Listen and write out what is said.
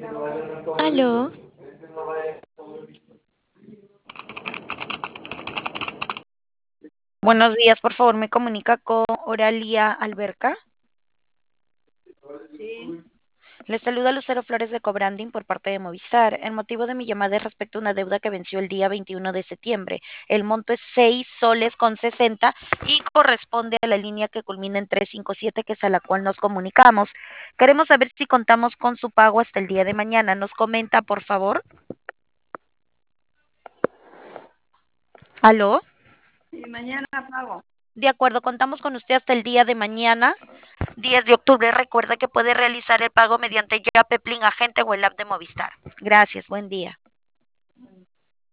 Aló, buenos días, por favor, me comunica con Oralia Alberca. Sí, Les saluda Lucero Flores de Cobranding por parte de Movistar. El motivo de mi llamada es respecto a una deuda que venció el día 21 de septiembre. El monto es 6 soles con 60 y corresponde a la línea que culmina en 357, que es a la cual nos comunicamos. Queremos saber si contamos con su pago hasta el día de mañana. ¿Nos comenta, por favor? ¿Aló? y mañana pago. De acuerdo, contamos con usted hasta el día de mañana, 10 de octubre. Recuerda que puede realizar el pago mediante Yape, Plin, Agente o el app de Movistar. Gracias, buen día.